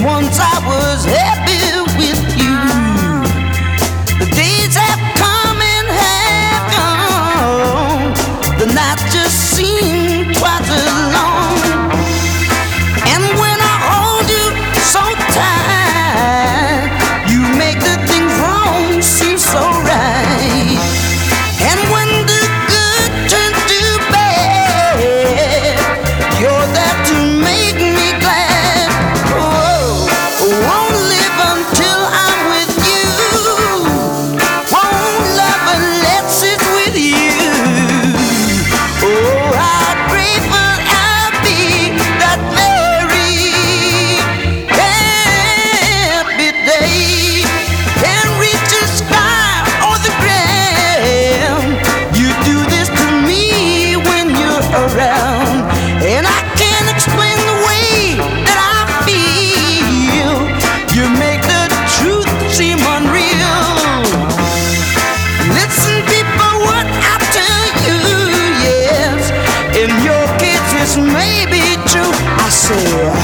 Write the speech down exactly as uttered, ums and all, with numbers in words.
once I was happy with you. The days have come and have gone. The night just seemed twice as long. And when I hold you so tight, you make the things wrong seem so right. And when the good turns to bad, you're there to make me glad. Oh, won't live until I'm with you. Won't love unless it's with you. Oh, how grateful I'll be that very happy day. Can reach the sky or the ground. You do this to me when you're around, and I can't explain the way that I feel. You make the truth seem unreal. Listen, people, what I tell you, yes. In your case, this may be true. I say.